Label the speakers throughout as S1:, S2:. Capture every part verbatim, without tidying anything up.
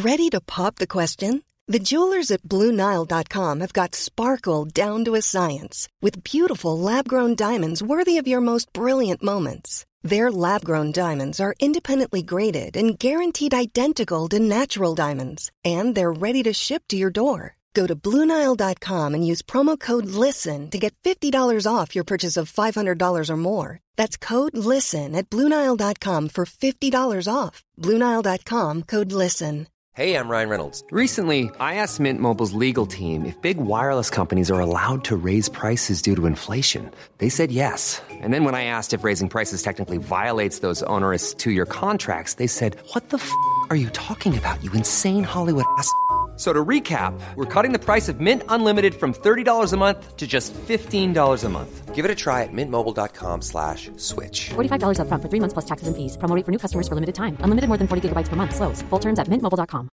S1: Ready to pop the question? The jewelers at Blue Nile dot com have got sparkle down to a science with beautiful lab-grown diamonds worthy of your most brilliant moments. Their lab-grown diamonds are independently graded and guaranteed identical to natural diamonds, and they're ready to ship to your door. Go to Blue Nile dot com and use promo code LISTEN to get fifty dollars off your purchase of five hundred dollars or more. That's code LISTEN at Blue Nile dot com for fifty dollars off. Blue Nile dot com, code LISTEN.
S2: Hey, I'm Ryan Reynolds. Recently, I asked Mint Mobile's legal team if big wireless companies are allowed to raise prices due to inflation. They said yes. And then when I asked if raising prices technically violates those onerous two-year contracts, they said, what the f*** are you talking about, you insane Hollywood ass f- So to recap, we're cutting the price of Mint Unlimited from thirty dollars a month to just fifteen dollars a month. Give it a try at mintmobile.com slash switch.
S3: forty-five dollars up front for three months plus taxes and fees. Promo rate for new customers for limited time. Unlimited more than forty gigabytes per month. Slows full terms at mint mobile dot com.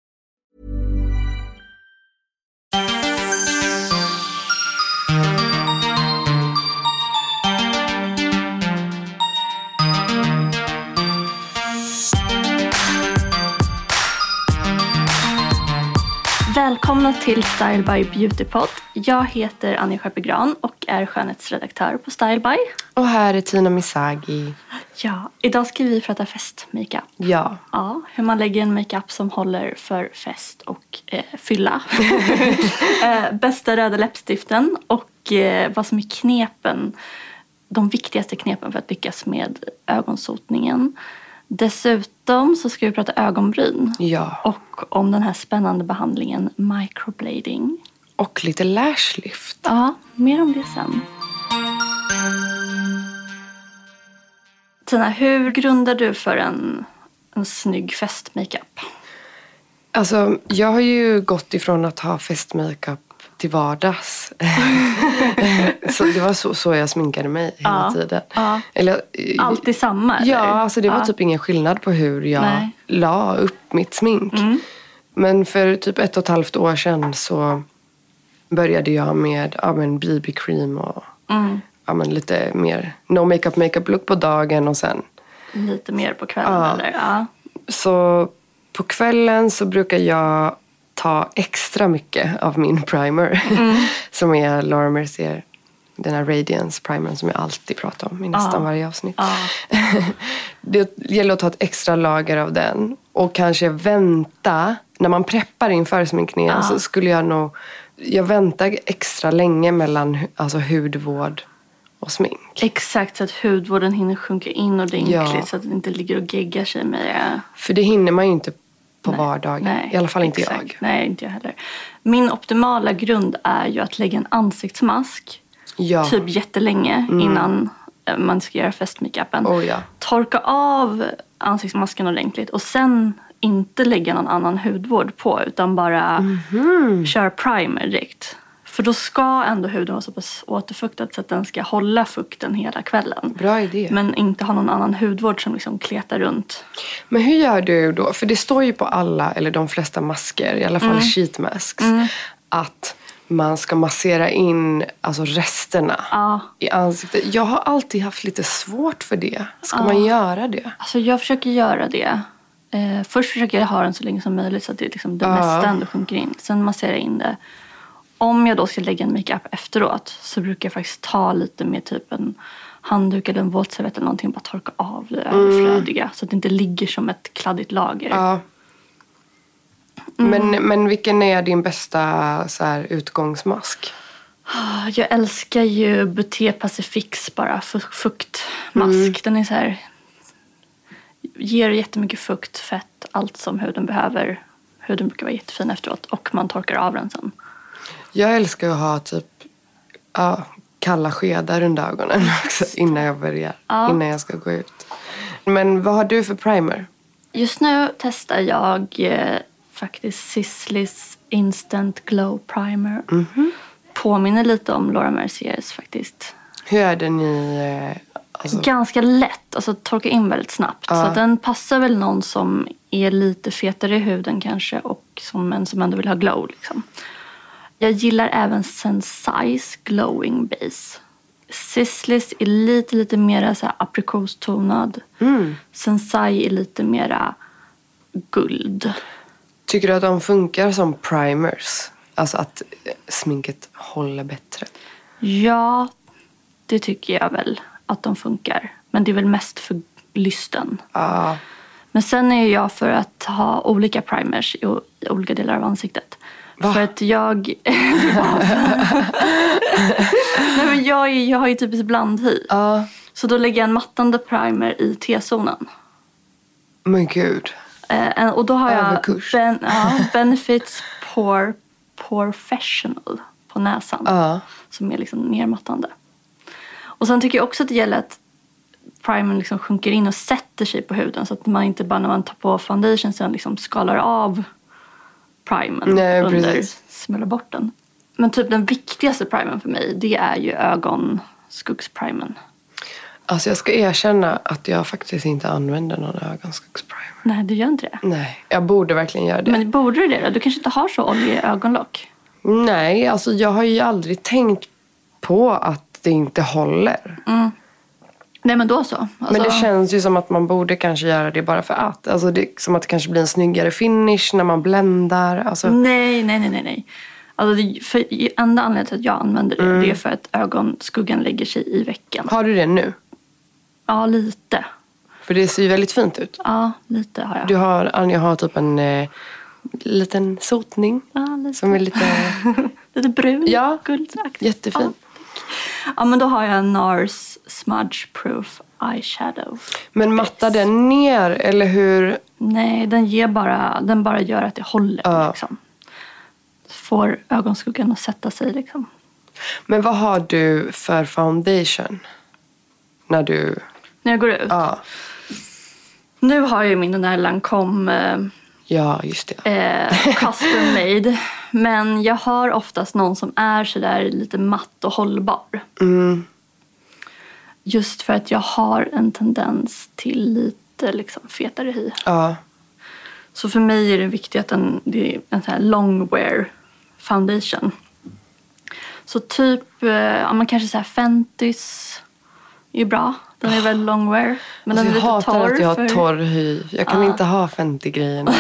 S4: Välkomna till Style by Beautypod. Jag heter Anja Schappegran och är skönhetsredaktör på Style by.
S5: Och här är Tina Misagi.
S4: Ja, idag ska vi prata festmakeup.
S5: Ja.
S4: Ja, hur man lägger en makeup som håller för fest och eh, fylla. eh, bästa röda läppstiften och eh, vad som är knepen. De viktigaste knepen för att lyckas med ögonsotningen. Dessutom så ska vi prata ögonbryn.
S5: Ja.
S4: Och om den här spännande behandlingen microblading.
S5: Och lite lashlift.
S4: Ja, mer om det sen. Tina, hur grundar du för en, en snygg festmakeup?
S5: Alltså, jag har ju gått ifrån att ha festmakeup till vardags. Så det var så, så jag sminkade mig hela
S4: ja,
S5: tiden.
S4: Ja.
S5: Eller,
S4: alltid samma, eller?
S5: Ja, alltså det var
S4: ja.
S5: typ ingen skillnad på hur jag
S4: Nej.
S5: la upp mitt smink.
S4: Mm.
S5: Men för typ ett och ett halvt år sedan så började jag med ja, men B B cream och
S4: mm.
S5: ja, men lite mer no makeup makeup look på dagen och sen
S4: lite mer på kvällen,
S5: ja.
S4: eller? Ja.
S5: Så på kvällen så brukar jag ta extra mycket av min primer. Mm. Som är Laura Mercier. Den här Radiance primern som jag alltid pratar om i nästan
S4: ja.
S5: varje avsnitt.
S4: Ja.
S5: Det gäller att ta ett extra lager av den. Och kanske vänta. När man preppar inför sminkningen ja. så skulle jag nog... Jag väntar extra länge mellan alltså, hudvård och smink.
S4: Exakt, så att hudvården hinner sjunka in ordentligt. Ja. Så att det inte ligger och geggar sig med det.
S5: För det hinner man ju inte på
S4: nej,
S5: vardagen.
S4: Nej,
S5: I alla fall inte
S4: exakt.
S5: jag.
S4: Nej, inte jag heller. Min optimala grund är ju att lägga en ansiktsmask.
S5: Ja.
S4: Typ jättelänge mm. innan man ska göra festmakeupen.
S5: Oh, ja.
S4: Torka av ansiktsmasken ordentligt. Och sen inte lägga någon annan hudvård på. Utan bara mm-hmm. köra primer direkt. För då ska ändå huden vara så pass återfuktad så att den ska hålla fukten hela kvällen.
S5: Bra idé.
S4: Men inte ha någon annan hudvård som liksom kletar runt.
S5: Men hur gör du då? För det står ju på alla, eller de flesta masker, i alla fall mm. sheet masks, mm. att man ska massera in alltså resterna
S4: ja.
S5: i ansiktet. Jag har alltid haft lite svårt för det. Ska ja. man göra det?
S4: Alltså jag försöker göra det. Eh, först försöker jag ha den så länge som möjligt så att det, liksom, det ja. mesta ändå sjunker in. Sen masserar jag in det. Om jag då ska lägga en makeup efteråt så brukar jag faktiskt ta lite med typ en handduk eller en våtservett eller någonting och bara torka av det mm. överflödiga. Så att det inte ligger som ett kladdigt lager.
S5: Ja. Mm. Men, men vilken är din bästa så här, utgångsmask?
S4: Jag älskar ju Beauté Pacifics bara fuktmask. Mm. Den är så här, ger jättemycket fukt, fett, allt som huden behöver. Huden brukar vara jättefin efteråt och man torkar av den sen.
S5: Jag älskar att ha typ ja, kalla skedar under ögonen också innan jag börjar, ja. innan jag ska gå ut. Men vad har du för primer?
S4: Just nu testar jag eh, faktiskt Sisslys Instant Glow Primer. Mm-hmm. Påminner lite om Laura Merciers faktiskt.
S5: Hur är den i... Eh, alltså...
S4: Ganska lätt, alltså torka in väldigt snabbt. Ja. Så att den passar väl någon som är lite fetare i huden kanske och som en som ändå vill ha glow liksom. Jag gillar även Sensai's Glowing Base. Sisley's är lite, lite mer så här aprikostonad. Mm. Sensai är lite mera guld.
S5: Tycker du att de funkar som primers? Alltså att sminket håller bättre?
S4: Ja, det tycker jag väl att de funkar. Men det är väl mest för lysten.
S5: Ja.
S4: Men sen är jag för att ha olika primers i, i olika delar av ansiktet.
S5: Va?
S4: För att jag... Nej, men jag, är, jag har ju typiskt blandhy.
S5: Ja.
S4: Så då lägger jag en mattande primer i T-zonen.
S5: Men gud.
S4: Eh, och då har jag
S5: Överkurs.
S4: ben, ja, Benefits Pore Professional på näsan.
S5: Ja.
S4: Som är liksom nermattande. Och sen tycker jag också att det gäller att primern liksom sjunker in och sätter sig på huden. Så att man inte bara när man tar på foundation sen liksom skalar av primern.
S5: Nej,
S4: under,
S5: precis.
S4: smäller bort den. Men typ den viktigaste primern för mig, det är ju ögonskuggsprimen.
S5: Alltså jag ska erkänna att jag faktiskt inte använder någon ögonskuggsprimer.
S4: Nej, du gör inte det.
S5: Nej, jag borde verkligen göra det.
S4: Men borde du det då? Du kanske inte har så oljiga ögonlock?
S5: Nej, alltså jag har ju aldrig tänkt på att det inte håller.
S4: Mm. Nej, men då så. Alltså...
S5: Men det känns ju som att man borde kanske göra det bara för att. Alltså det är som att det kanske blir en snyggare finish när man bländar. Alltså...
S4: Nej, nej, nej, nej. nej. Alltså det, för enda anledningen till att jag använder det,
S5: Mm.
S4: det är för att ögonskuggan lägger sig i vecken.
S5: Har du det nu?
S4: Ja, lite.
S5: För det ser ju väldigt fint ut.
S4: Ja, lite har jag.
S5: Du har, Anja har typ en eh, liten sotning.
S4: Ja, lite.
S5: Som är lite...
S4: lite brun.
S5: Ja,
S4: guldaktigt.
S5: jättefin.
S4: Ja. ja, men då har jag en NARS Smudge Proof Eyeshadow.
S5: Men mattar den ner, eller hur?
S4: Nej, den ger bara, den bara gör att det håller.
S5: Ja.
S4: Liksom. Får ögonskuggan att sätta sig liksom.
S5: Men vad har du för foundation? När du...
S4: När jag går ut.
S5: Ja,
S4: Nu har jag ju min den där Lancome eh,
S5: ja just det.
S4: eh, custom made. Men jag har oftast någon som är så där lite matt och hållbar.
S5: Mm.
S4: Just för att jag har en tendens till lite liksom fetare hy.
S5: Ja.
S4: Så för mig är det viktigt att den, det är en sån här long wear foundation. Så typ, eh, ja, man kanske så här Fenty's är ju bra. Den är väldigt long wear. Men
S5: Alltså
S4: den är
S5: jag
S4: lite
S5: hatar
S4: torr.
S5: att jag har
S4: för...
S5: torr hy. Jag kan
S4: Ja.
S5: inte ha Fenty-grejerna.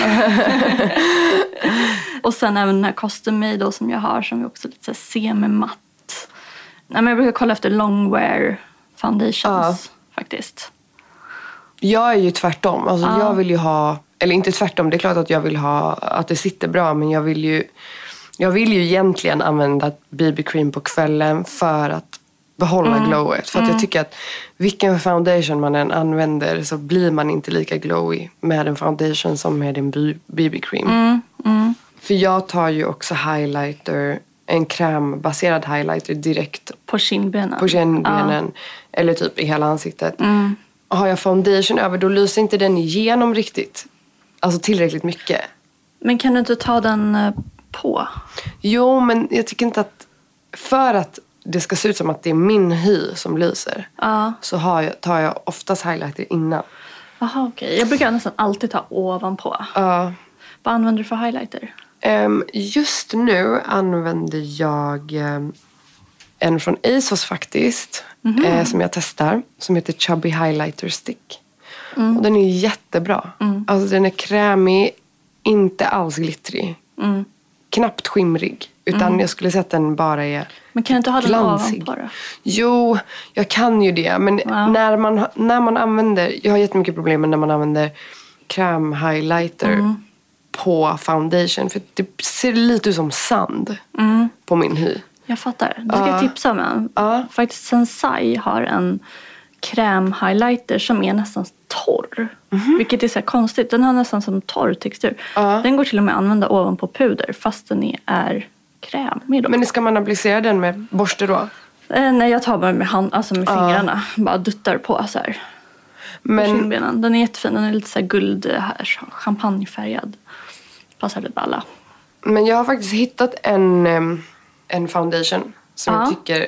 S4: Och sen även den här custom made då, som jag har, som är också lite så här semi-matt. Nej, men jag brukar kolla efter long wear foundations
S5: Ja.
S4: faktiskt.
S5: Jag är ju tvärtom. Alltså
S4: Ja.
S5: jag vill ju ha... Eller inte tvärtom. Det är klart att jag vill ha att det sitter bra. Men jag vill ju... Jag vill ju egentligen använda B B-cream på kvällen för att behålla
S4: Mm.
S5: glowet. För att jag tycker att vilken foundation man än använder så blir man inte lika glowy med en foundation som med en B B-cream.
S4: Mm, mm.
S5: För jag tar ju också highlighter, en krämbaserad highlighter direkt
S4: På kindbenen.
S5: på kindbenen. Eller typ i hela ansiktet.
S4: Mm.
S5: Och har jag foundation över, då lyser inte den igenom riktigt. Alltså tillräckligt mycket.
S4: Men kan du inte ta den eh, på?
S5: Jo, men jag tycker inte att... För att det ska se ut som att det är min hy som lyser.
S4: Ja.
S5: Så har jag, tar jag oftast highlighter innan.
S4: Jaha, okej. Okay. Jag brukar nästan alltid ta ovanpå.
S5: Ja.
S4: Vad använder du för highlighter?
S5: Um, just nu använder jag um, en från ASOS faktiskt.
S4: Mhm.
S5: eh, som jag testar. Som heter Chubby Highlighter Stick.
S4: Mm.
S5: Och den är jättebra.
S4: Mm.
S5: Alltså den är krämig. Inte alls glittrig.
S4: Mm.
S5: Knappt skimrig. Utan
S4: Mm.
S5: jag skulle säga att den bara är
S4: Men kan du inte ha den
S5: glansig.
S4: ovanpå då?
S5: Jo, jag kan ju det. Men
S4: Ja.
S5: när, man, när man använder... Jag har jättemycket problem med när man använder krämhighlighter
S4: Mm.
S5: på foundation. För det ser lite ut som sand
S4: Mm.
S5: på min hy.
S4: Jag fattar. Det ska
S5: Ja.
S4: jag tipsa om en.
S5: Ja.
S4: Faktiskt Sensai har en krämhighlighter som är nästan torr. Vilket är så här konstigt. Den har nästan som torr textur.
S5: Ja.
S4: Den går till och med att använda ovanpå puder fast den är, är krämig då.
S5: Men ska man applicera den med borste då?
S4: Eh, nej, jag tar bara med, hand, alltså med
S5: Ja.
S4: fingrarna. Bara duttar på så här. På
S5: Men
S4: kindbenen. Den är jättefin. Den är lite så här guld, här, champagnefärgad. Passar lite på alla.
S5: Men jag har faktiskt hittat en, em, en foundation som
S4: Ja.
S5: jag tycker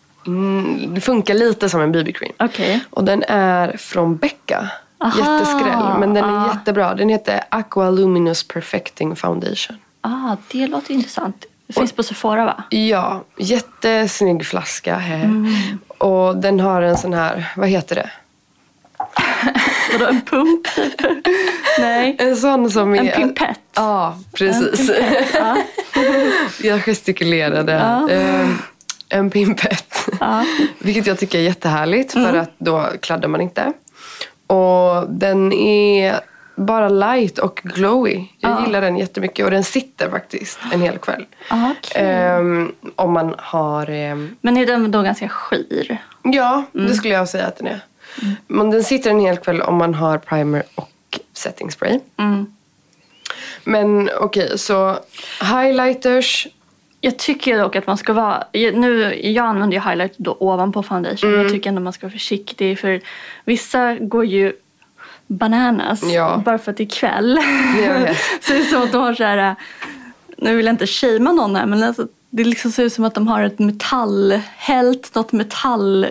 S5: mm, det funkar lite som en B B-cream.
S4: Okej.
S5: Och den är från Becca.
S4: Aha.
S5: Jätteskräll. Men den är
S4: Ah.
S5: jättebra. Den heter Aqua Luminous Perfecting Foundation.
S4: Ah, det låter intressant. Det finns på Sephora, va?
S5: Ja, jättesnygg flaska.
S4: Mm.
S5: Och den har en sån här, vad heter det?
S4: Vadå, en pump typ? Nej.
S5: En sån som är...
S4: En pimpett.
S5: Ja, precis.
S4: En pimpett, ja.
S5: Jag gestikulerade.
S4: Ja.
S5: Um, en pimpett.
S4: Ja.
S5: Vilket jag tycker är jättehärligt. För
S4: Mm.
S5: att då kladdar man inte. Och den är bara light och glowy. Jag
S4: Ja.
S5: gillar den jättemycket. Och den sitter faktiskt en hel kväll.
S4: Ah, okay.
S5: Um, om man har... Um...
S4: Men är den då ganska skir?
S5: Ja,
S4: Mm.
S5: det skulle jag säga att den är. Mm. Men den sitter en hel kväll om man har primer och setting spray.
S4: Mm.
S5: Men okej, okay, så highlighters.
S4: Jag tycker dock att man ska vara... Nu, jag använder ju highlighter då ovanpå foundation. Mm. Jag tycker ändå man ska vara försiktig. För vissa går ju bananas.
S5: Ja.
S4: Bara för att det är kväll.
S5: Jag
S4: så det är som att de har så här... Nu vill jag inte shamea någon här. Men alltså, det liksom ser ut som att de har ett metall... Hällt något metall...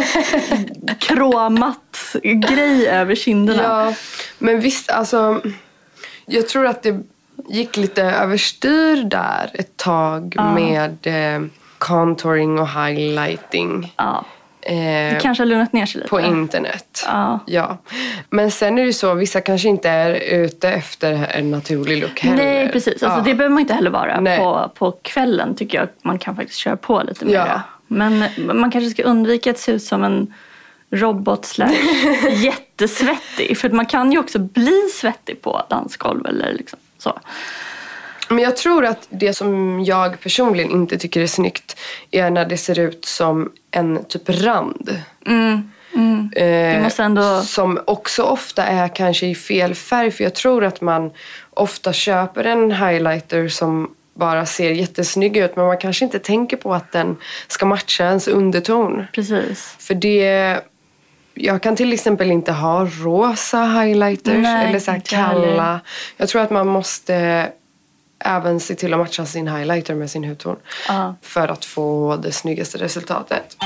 S4: kromat grej över kinderna.
S5: Ja, men visst, alltså... Jag tror att det gick lite överstyr där ett tag ja. med eh, contouring och highlighting.
S4: Ja.
S5: Eh,
S4: det kanske har lugnat ner sig lite.
S5: På internet.
S4: Ja.
S5: ja. Men sen är det så, vissa kanske inte är ute efter en naturlig look heller.
S4: Nej, precis. Alltså,
S5: ja.
S4: Det behöver man inte heller vara
S5: Nej.
S4: på, på kvällen tycker jag. Man kan faktiskt köra på lite mer.
S5: Ja.
S4: Men man kanske ska undvika att se ut som en robot slash jättesvettig. För man kan ju också bli svettig på dansgolv eller liksom så.
S5: Men jag tror att det som jag personligen inte tycker är snyggt är när det ser ut som en typ rand.
S4: Mm, mm.
S5: Eh,
S4: det måste ändå...
S5: Som också ofta är kanske i fel färg. För jag tror att man ofta köper en highlighter som bara ser jättesnygg ut. Men man kanske inte tänker på att den ska matcha ens underton.
S4: Precis.
S5: För det... Jag kan till exempel inte ha rosa highlighters.
S4: Nej,
S5: eller så här kalla. Jag tror att man måste även se till att matcha sin highlighter med sin hudton.
S4: Ja.
S5: För att få det snyggaste resultatet.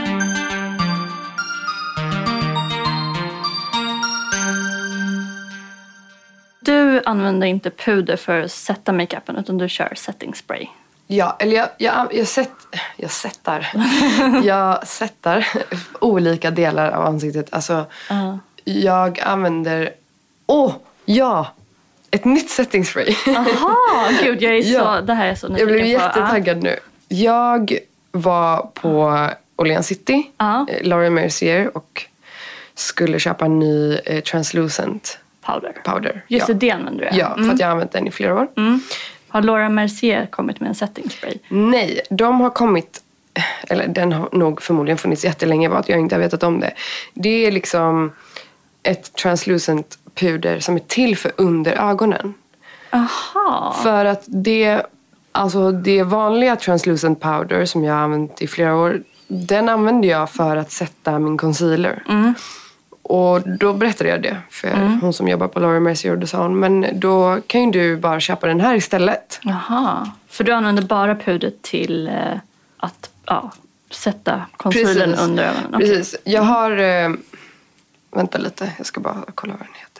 S4: Du använder inte puder för att sätta makeupen utan du kör setting spray.
S5: Ja, eller jag, jag, jag, set, jag sättar. jag sättar olika delar av ansiktet. Alltså, uh. jag använder... Åh, oh, ja! Ett nytt setting spray.
S4: Aha, gud, jag är så... Ja. Det här är så nyfiken på.
S5: Jag blev jättetaggad uh. nu. Jag var på Orleans City, uh. Laura Mercier, och skulle köpa en ny eh, translucent
S4: powder.
S5: powder.
S4: Just
S5: ja.
S4: det, använder du.
S5: Ja, för
S4: mm.
S5: att jag har använt den i flera år.
S4: Mm. Har Laura Mercier kommit med en setting spray?
S5: Nej, de har kommit... Eller den har nog förmodligen funnits jättelänge, bara att jag inte har vetat om det. Det är liksom ett translucent puder som är till för under ögonen.
S4: Aha.
S5: För att det... Alltså det vanliga translucent powder som jag har använt i flera år, den använder jag för att sätta min concealer.
S4: Mm.
S5: Och då berättade jag det för mm. hon som jobbar på Laura Mercier, och då sa hon, men då kan ju du bara köpa den här istället.
S4: Jaha, för du använder bara pudret till eh, att ja, sätta concealern
S5: Precis.
S4: under ögonen. Okay.
S5: Precis, jag har... Eh, vänta lite, jag ska bara kolla vad den heter.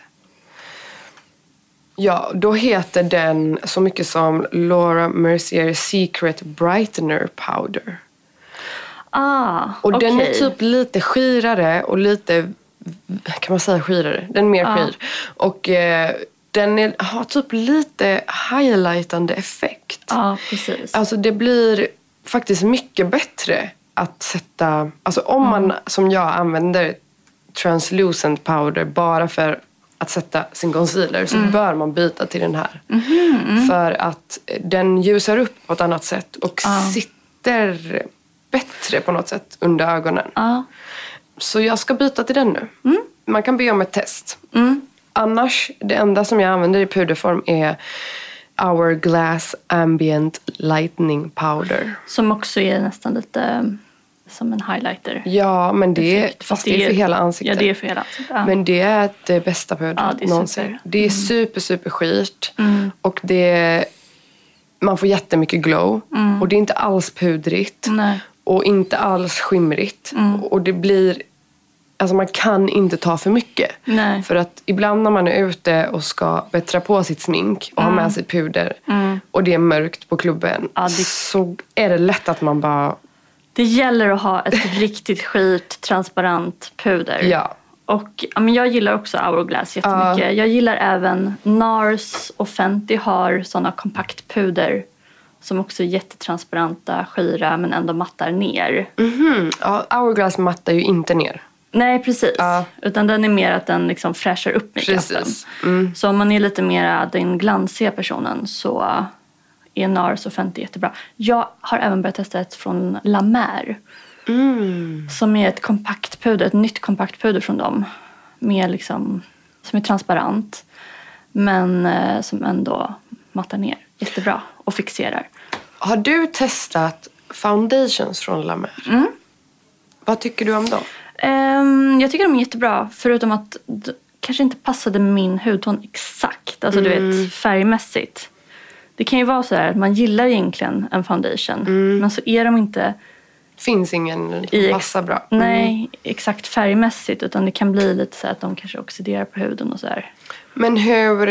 S5: Ja, då heter den så mycket som Laura Mercier Secret Brightener Powder.
S4: Ah,
S5: och
S4: okay.
S5: den är typ lite skirare och lite, kan man säga skirare? Den är mer
S4: ah.
S5: skir. Och eh, den är, har typ lite highlightande effekt.
S4: Ja, ah, precis.
S5: Alltså det blir faktiskt mycket bättre att sätta, alltså om mm. man som jag använder translucent powder bara för att sätta sin concealer, så mm. bör man byta till den här.
S4: Mm-hmm, mm.
S5: För att den ljusar upp på ett annat sätt och ah. sitter bättre på något sätt under ögonen.
S4: Ah.
S5: Så jag ska byta till den nu.
S4: Mm.
S5: Man kan be om ett test.
S4: Mm.
S5: Annars, det enda som jag använder i puderform är Hourglass Ambient Lightening Powder.
S4: Som också är nästan lite som en highlighter.
S5: Ja, men det är, fast det är för hela ansiktet.
S4: Ja, det är för hela ansiktet. Ja.
S5: Men det är det bästa pudret
S4: ja, det är
S5: någonsin.
S4: Super.
S5: Det är super, super skirt.
S4: Mm.
S5: Och det, man får jättemycket glow.
S4: Mm.
S5: Och det är inte alls pudrigt.
S4: Nej.
S5: Och inte alls skimrigt.
S4: Mm.
S5: Och det blir... Alltså man kan inte ta för mycket.
S4: Nej.
S5: För att ibland när man är ute och ska bättra på sitt smink och
S4: mm.
S5: ha med sig puder.
S4: Mm.
S5: Och det är mörkt på klubben.
S4: Ja, det...
S5: Så är det lätt att man bara...
S4: Det gäller att ha ett riktigt skit transparent puder.
S5: Ja.
S4: Och ja, men jag gillar också Hourglass jättemycket. Uh. Jag gillar även NARS och Fenty har sådana kompaktpuder som också är jättetransparenta, skira men ändå mattar ner.
S5: Mm-hmm. Ja, Hourglass mattar ju inte ner.
S4: Nej, precis.
S5: Uh.
S4: Utan den är mer att den liksom fräschar upp makeupen. Mm. Så om man är lite mer den glansiga personen så är NARS och Fenty jättebra. Jag har även börjat testa ett från La Mer. Mm. Som är ett kompaktpuder, ett nytt kompaktpuder från dem. Med liksom, som är transparent. Men eh, som ändå mattar ner jättebra och fixerar.
S5: Har du testat foundations från La Mer?
S4: Mm.
S5: Vad tycker du om dem?
S4: Um, jag tycker de är jättebra. Förutom att det kanske inte passade min hudton exakt. Alltså mm. du vet, färgmässigt. Det kan ju vara så här att man gillar egentligen en foundation. Mm. Men så är de inte...
S5: Finns ingen som passar bra.
S4: Mm. Nej, exakt färgmässigt. Utan det kan bli lite så att de kanske oxiderar på huden och så här.
S5: Men hur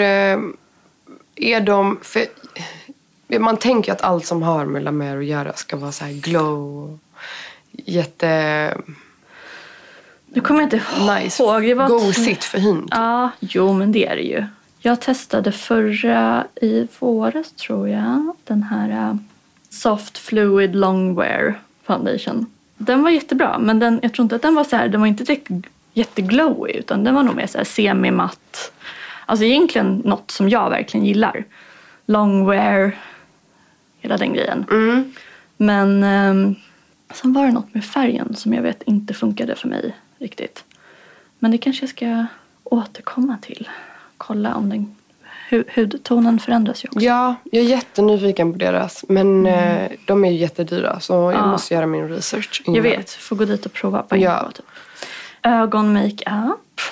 S5: är de... För man tänker att allt som har med La Mer att göra ska vara så här glow. Jätte...
S4: Du kommer inte
S5: nice.
S4: ihåg. Det var
S5: gosigt för hyn.
S4: Ja, jo men det är det ju. Jag testade förra i våras tror jag. Den här uh, Soft Fluid Longwear Foundation. Den var jättebra. Men den, jag tror inte att den var så här. Den var inte jätteglowy. Utan den var nog mer så här semi-matt. Alltså egentligen något som jag verkligen gillar. Longwear. Hela den grejen.
S5: Mm.
S4: Men um, sen var det något med färgen som jag vet inte funkade för mig riktigt. Men det kanske jag ska återkomma till. Kolla om den hu- hudtonen förändras ju också.
S5: Ja, jag är jättenyfiken på deras. Men mm. eh, de är ju jättedyra. Så jag ja. måste göra min research innan.
S4: Jag vet, får gå dit och prova på
S5: ja.
S4: typ. Ögon-makeup.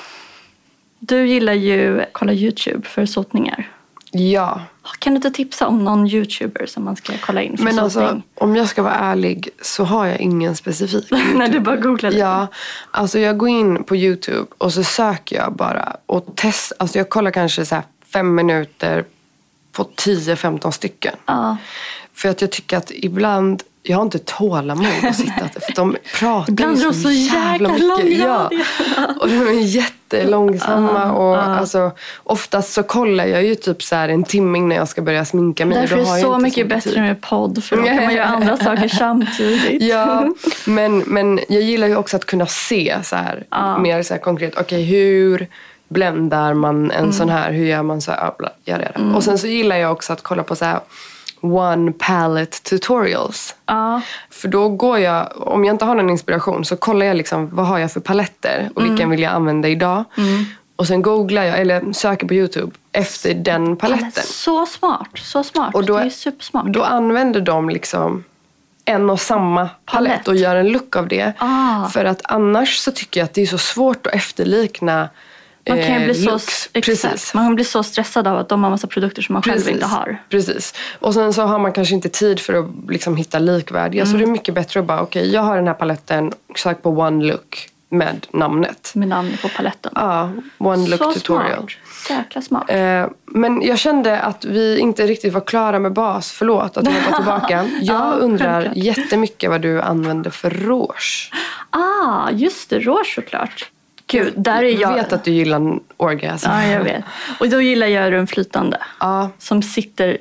S4: Du gillar ju kolla YouTube för sotningar.
S5: Ja.
S4: Kan du inte tipsa om någon YouTuber som man ska kolla in för
S5: Men
S4: sotning?
S5: alltså, om jag ska vara ärlig så har jag ingen specifik.
S4: När du bara googlar lite.
S5: Ja, alltså jag går in på YouTube och så söker jag bara och testar. Alltså jag kollar kanske så här fem minuter på tio femton stycken.
S4: Ja.
S5: För att jag tycker att ibland, jag har inte tålamod att sitta. För de pratar
S4: ibland
S5: så, så jävla mycket. Ja. Och de är jättelångsamma. Uh, och uh. Alltså, oftast så kollar jag ju typ så här en timme när jag ska börja sminka mig.
S4: Därför är det så mycket bättre tid. Med podd. För då kan man göra andra saker samtidigt.
S5: Ja, men, men jag gillar ju också att kunna se så här, uh. mer så här konkret. Okej, okay, hur bländar man en mm. sån här? Hur gör man så här? Ja, gör det. Mm. Och sen så gillar jag också att kolla på så här one palette tutorials.
S4: Ja.
S5: För då går jag, om jag inte har någon inspiration så kollar jag liksom vad har jag för paletter och vilken mm. vill jag använda idag.
S4: Mm.
S5: Och sen googlar jag eller söker på YouTube efter den paletten.
S4: Så smart, så smart.
S5: Och då,
S4: det är supersmart.
S5: Då använder de liksom en och samma palett, palett. Och gör en look av det.
S4: Ah.
S5: För att annars så tycker jag att det är så svårt att efterlikna
S4: man kan ju bli så,
S5: Precis.
S4: Man kan bli så stressad av att de har massa produkter som man
S5: Precis.
S4: själv inte har.
S5: Precis. Och sen så har man kanske inte tid för att liksom hitta likvärdiga. Mm. Så det är mycket bättre att bara, okej, okay, jag har den här paletten. Sök på one look med namnet.
S4: Med namnet på paletten.
S5: Ja, one look
S4: så
S5: tutorial.
S4: Smart. Jäkla smart.
S5: Eh, men jag kände att vi inte riktigt var klara med bas. Förlåt att jag var tillbaka. Jag
S4: ja,
S5: undrar
S4: självklart.
S5: jättemycket vad du använder för rouge.
S4: Ah, just det. Rouge såklart. Gud, där är jag...
S5: Jag vet att du gillar orgasm.
S4: Ja, jag vet. Och då gillar jag den flytande.
S5: Ja.
S4: Som sitter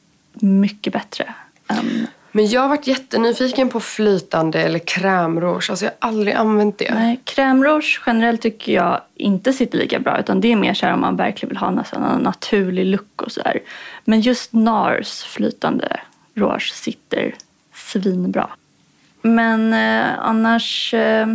S4: mycket bättre. Um...
S5: Men jag har varit jättenyfiken på flytande eller krämrouge. Alltså jag har aldrig använt det.
S4: Nej, krämrouge generellt tycker jag inte sitter lika bra. Utan det är mer så här om man verkligen vill ha nästan en naturlig look och så där. Men just NARS flytande rouge sitter svinbra. Men eh, annars... Eh...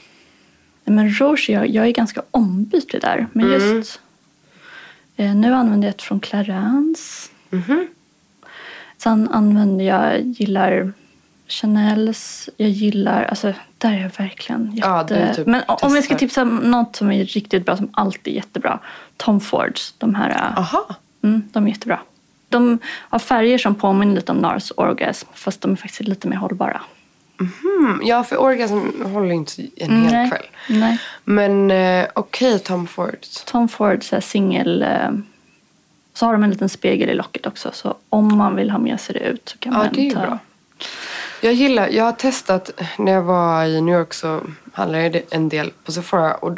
S4: Men rouge, jag, jag är ganska ombytlig där. Men
S5: mm.
S4: just eh, nu använder jag ett från Clarins.
S5: Mm-hmm.
S4: Sen använder jag, gillar Chanels. Jag gillar, alltså där är jag verkligen jätte...
S5: Ja, det är typ
S4: men om jag ska tipsa något som är riktigt bra, som alltid är jättebra. Tom Fords, de här.
S5: Aha.
S4: Mm, de är jättebra. De har färger som påminner lite om NARS Orgasm. Fast de är faktiskt lite mer hållbara.
S5: Mm-hmm. Ja, för orgasm håller inte en hel
S4: nej,
S5: kväll.
S4: Nej.
S5: Men eh, okej, okay, Tom Ford.
S4: Tom Ford så här singel. Eh, så har de en liten spegel i locket också. Så om man vill ha med sig det ut så kan
S5: ja,
S4: man
S5: det är
S4: ta...
S5: bra. Jag gillar, jag har testat, när jag var i New York så handlade jag en del på Sephora. Och då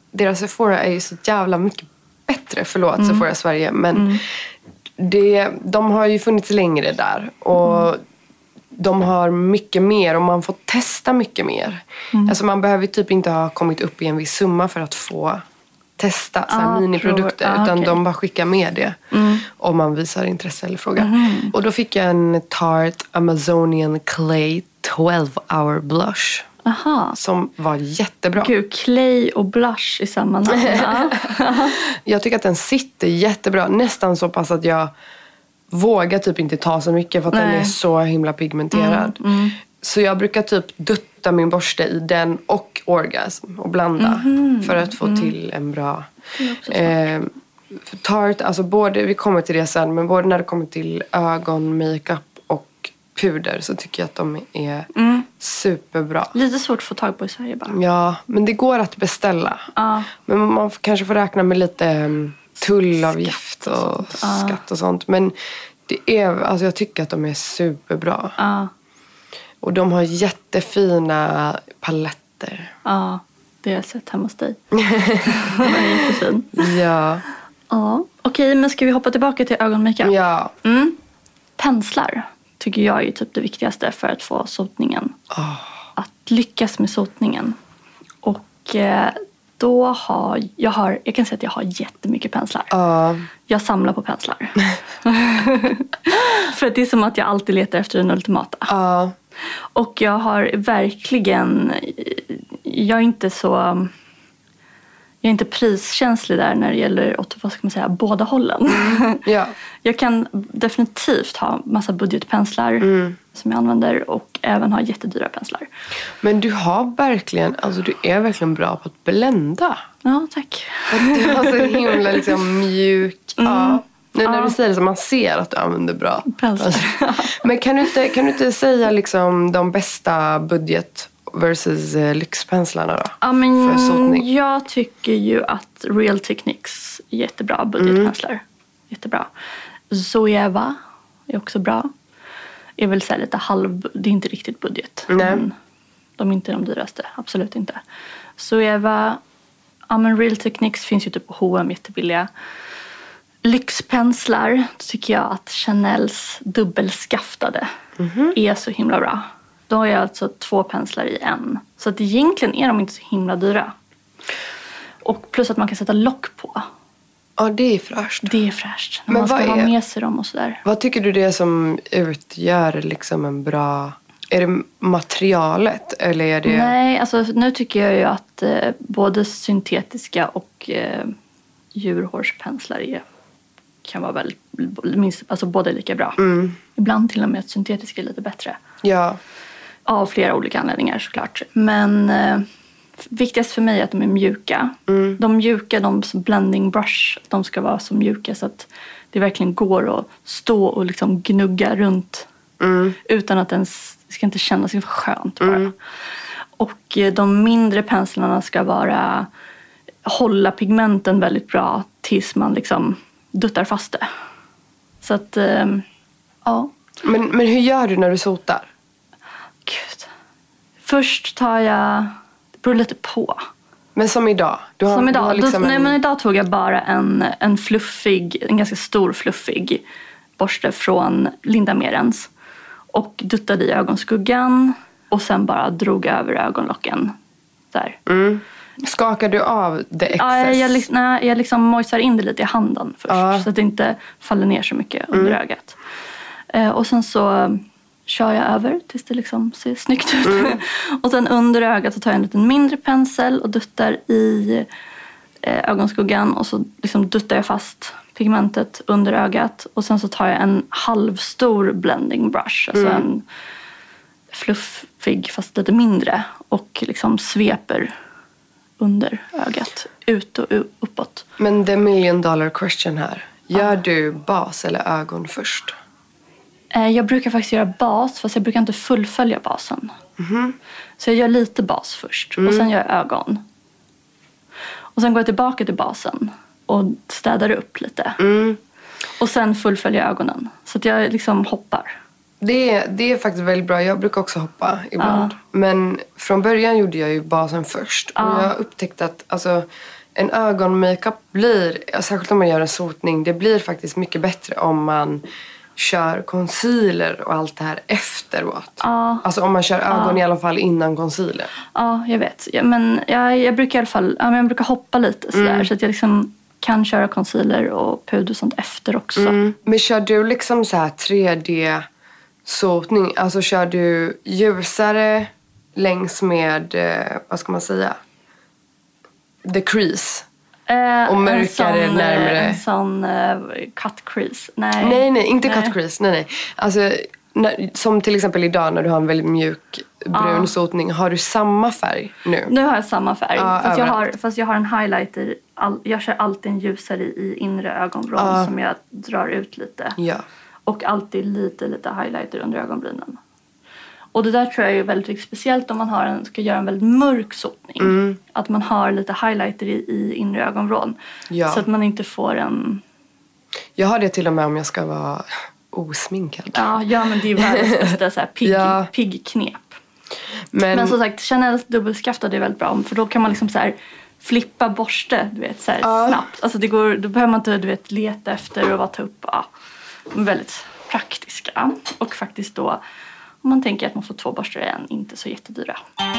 S5: deras Sephora är ju så jävla mycket bättre. Förlåt
S4: Mm.
S5: Sephora Sverige. Men mm. det, de har ju funnits längre där. Och mm. de har mycket mer och man får testa mycket mer. Mm. Alltså man behöver typ inte ha kommit upp i en viss summa för att få testa så här
S4: ah,
S5: miniprodukter.
S4: ah,
S5: utan
S4: okay.
S5: de bara skickar med det mm. om man visar intresse eller frågar.
S4: Mm.
S5: Och då fick jag en Tarte Amazonian Clay twelve hour blush.
S4: Aha.
S5: Som var jättebra.
S4: Gud, clay och blush i samma namn.
S5: Jag tycker att den sitter jättebra. Nästan så pass att jag vågar typ inte ta så mycket för att Nej. den är så himla pigmenterad. Mm, mm. Så jag brukar typ dutta min borste i den och Orgasm och blanda mm, för att få mm. till en bra eh, Tarte. Alltså både, vi kommer till det sen, men både när det kommer till ögon, makeup och puder så tycker jag att de är mm. superbra.
S4: Lite svårt att få tag på i Sverige bara.
S5: Ja, men det går att beställa.
S4: Ah.
S5: Men man kanske får räkna med lite tullavgift och, och ah. skatt och sånt. Men det är, alltså jag tycker att de är superbra.
S4: Ah.
S5: Och de har jättefina paletter.
S4: Ja, det har jag sett hemma hos dig. Den är jättefin.
S5: Ja.
S4: Ja. Okej, men ska vi hoppa tillbaka till ögonmakeup?
S5: Ja.
S4: Mm. Penslar tycker jag är typ det viktigaste för att få sotningen.
S5: Oh.
S4: Att lyckas med sotningen. Och eh, då har jag, har jag kan säga att jag har jättemycket penslar.
S5: Uh.
S4: Jag samlar på penslar. För att det är som att jag alltid letar efter den ultimata.
S5: Uh.
S4: Och jag har verkligen, jag är inte så, jag är inte priskänslig där när det gäller åt, vad ska man säga, båda hållen.
S5: Mm. Ja.
S4: Jag kan definitivt ha massa budgetpenslar mm. som jag använder och även ha jättedyra penslar.
S5: Men du har verkligen, alltså du är verkligen bra på att blända.
S4: Ja, tack.
S5: Du har så himla liksom mjuk, mm. ja. Nu när ja. du säger det så man ser att du använder bra
S4: penslar.
S5: Men kan du inte, kan du inte säga liksom de bästa budget versus eh, lyxpenslarna då?
S4: Ja, men
S5: för sotning?
S4: Jag tycker ju att Real Techniques är jättebra budgetpenslar. Mm. Jättebra. Zoeva är också bra. Är väl så här lite halv, det är inte riktigt budget.
S5: Nej. Men
S4: de är inte de dyraste, absolut inte. Zoeva, ja men Real Techniques finns ju typ på H och M jättebilliga. Lyxpenslar, då tycker jag att Chanels dubbelskaftade mm-hmm. är så himla bra. Då har jag alltså två penslar i en. Så att egentligen är de inte så himla dyra. Och plus att man kan sätta lock på.
S5: Ja, det är fräscht.
S4: Det är fräscht. När
S5: Men
S4: man ska
S5: vad
S4: ha
S5: är,
S4: med sig dem och sådär.
S5: Vad tycker du det är som utgör liksom en bra... Är det materialet eller är det...
S4: Nej, alltså nu tycker jag ju att eh, både syntetiska och eh, djurhårspenslar är, kan vara väldigt, minst, alltså båda är lika bra. Mm. Ibland till och med att syntetiska är lite bättre.
S5: Ja.
S4: Av flera olika anledningar såklart. Men eh, viktigast för mig är att de är mjuka. Mm. De mjuka, de blending brush, de ska vara så mjuka så att det verkligen går att stå och liksom gnugga runt. Mm. Utan att ens, det ska inte kännas för skönt bara. Mm. Och eh, de mindre penslarna ska vara, hålla pigmenten väldigt bra tills man liksom duttar fast det. Så att, eh, ja.
S5: Men, men hur gör du när du sotar?
S4: Gud. Först tar jag, det beror lite på.
S5: Men som idag? Du har,
S4: som idag.
S5: Du har liksom
S4: Då,
S5: en...
S4: Nej, men idag tog jag bara en, en fluffig, en ganska stor fluffig borste från Linda Merens. Och duttade i ögonskuggan. Och sen bara drog över ögonlocken. Där.
S5: Mm. Skakar du av det excess?
S4: Ja, jag, nej, jag liksom mojsar in det lite i handen först.
S5: Ja.
S4: Så att det inte faller ner så mycket under mm. ögat. Eh, och sen så kör jag över tills det liksom ser snyggt ut. Mm. Och sen under ögat så tar jag en liten mindre pensel och duttar i eh, ögonskuggan. Och så liksom duttar jag fast pigmentet under ögat. Och sen så tar jag en halvstor blending brush. Alltså mm. en fluffig fast lite mindre. Och liksom sveper under ögat. Ut och uppåt.
S5: Men the million dollar question här. Gör ah. du bas eller ögon först?
S4: Jag brukar faktiskt göra bas, fast jag brukar inte fullfölja basen. Mm-hmm. Så jag gör lite bas först, mm. och sen gör jag ögon. Och sen går jag tillbaka till basen och städar upp lite. Mm. Och sen fullföljer jag ögonen. Så att jag liksom hoppar.
S5: Det är, det är faktiskt väldigt bra. Jag brukar också hoppa ibland. Ja. Men från början gjorde jag ju basen först. Ja. Och jag upptäckte att alltså, En ögonmakeup blir, särskilt om man gör en sotning, det blir faktiskt mycket bättre om man kör concealer och allt det här efteråt.
S4: Ja.
S5: Alltså om man kör ögon
S4: Ja.
S5: i alla fall innan concealer.
S4: Ja, jag vet. Ja, men jag, jag brukar i alla fall ja, men jag brukar hoppa lite sådär. Mm. Så att jag liksom kan köra concealer och puder och sånt efter också.
S5: Mm. Men kör du liksom så här tre D-sotning? Alltså kör du ljusare längs med, eh, vad ska man säga? The crease.
S4: Eh,
S5: och mörkare
S4: en sån,
S5: närmare.
S4: En sån uh, cut crease. Nej,
S5: nej, nej inte
S4: nej.
S5: cut crease. Nej, nej. Alltså, när, som till exempel idag när du har en väldigt mjuk brun ah. sotning. Har du samma färg nu?
S4: Nu har jag samma färg.
S5: Ah,
S4: fast, jag har, fast jag har en highlighter. All, jag kör alltid en ljusare i inre ögonvrån ah. som jag drar ut lite.
S5: Ja.
S4: Och alltid lite, lite highlighter under ögonbrynen. Och det där tror jag är väldigt, väldigt speciellt om man har en, ska göra en väldigt mörk sotning. Mm. Att man har lite highlighter i, i inre ögonvrån. Ja. Så att man inte får en...
S5: Jag har det till och med om jag ska vara osminkad.
S4: Ja, ja men det är världens bästa så här, pigg, ja. pigg knep. Men... men som sagt, Chanel dubbelskaftad är väldigt bra. För då kan man liksom så här flippa borste, du vet, så här, ja. snabbt. Alltså det går, då behöver man inte, du vet, leta efter och bara ta upp. Ja, väldigt praktiska. Och faktiskt då... Om man tänker att man får två borstar igen, inte så jättedyra.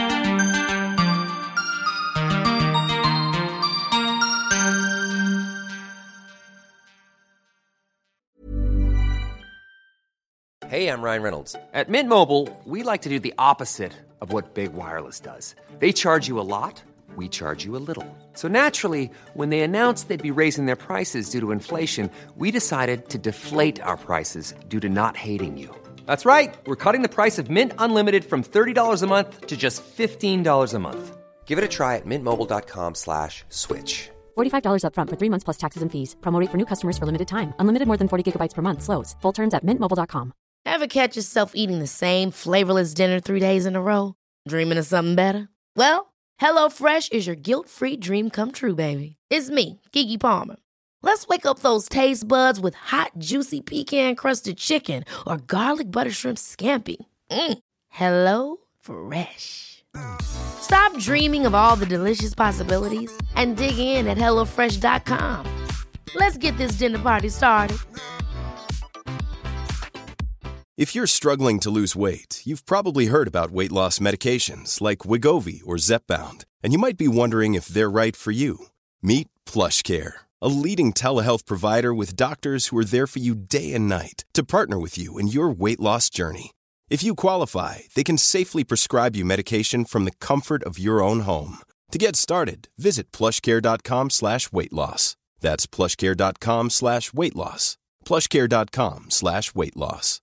S2: Hey, I'm Ryan Reynolds. At Mint Mobile, we like to do the opposite of what Big Wireless does. They charge you a lot, we charge you a little. So naturally, when they announced they'd be raising their prices due to inflation, we decided to deflate our prices due to not hating you. That's right. We're cutting the price of Mint Unlimited from thirty dollars a month to just fifteen dollars a month. Give it a try at mintmobile.com slash switch.
S3: forty-five dollars up front for three months plus taxes and fees. Promo rate for new customers for limited time. Unlimited more than forty gigabytes per month. Slows full terms at mint mobile dot com.
S6: Ever catch yourself eating the same flavorless dinner three days in a row? Dreaming of something better? Well, HelloFresh is your guilt-free dream come true, baby. It's me, Keke Palmer. Let's wake up those taste buds with hot, juicy pecan-crusted chicken or garlic butter shrimp scampi. Mm. Hello Fresh. Stop dreaming of all the delicious possibilities and dig in at hello fresh dot com. Let's get this dinner party started.
S7: If you're struggling to lose weight, you've probably heard about weight loss medications like Wegovy or Zepbound, and you might be wondering if they're right for you. Meet PlushCare, a leading telehealth provider with doctors who are there for you day and night to partner with you in your weight loss journey. If you qualify, they can safely prescribe you medication from the comfort of your own home. To get started, visit plushcare.com slash weight loss. That's plushcare.com slash weight loss. plushcare.com slash weight loss.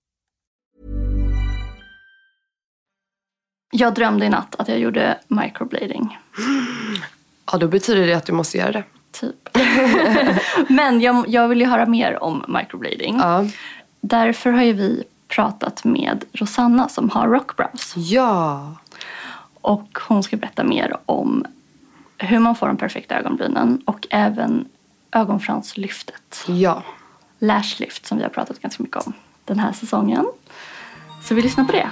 S4: Jag drömde i natt att jag gjorde microblading.
S5: Ja, då betyder det att du måste göra det.
S4: Typ. Men jag, jag vill ju höra mer om microblading. Ja. Därför har ju vi pratat med Rosanna som har Rockbrows.
S5: Ja.
S4: Och hon ska berätta mer om hur man får de perfekta ögonbrynen. Och även ögonfranslyftet.
S5: Ja.
S4: Lashlift som vi har pratat ganska mycket om den här säsongen. Så vi lyssnar på det.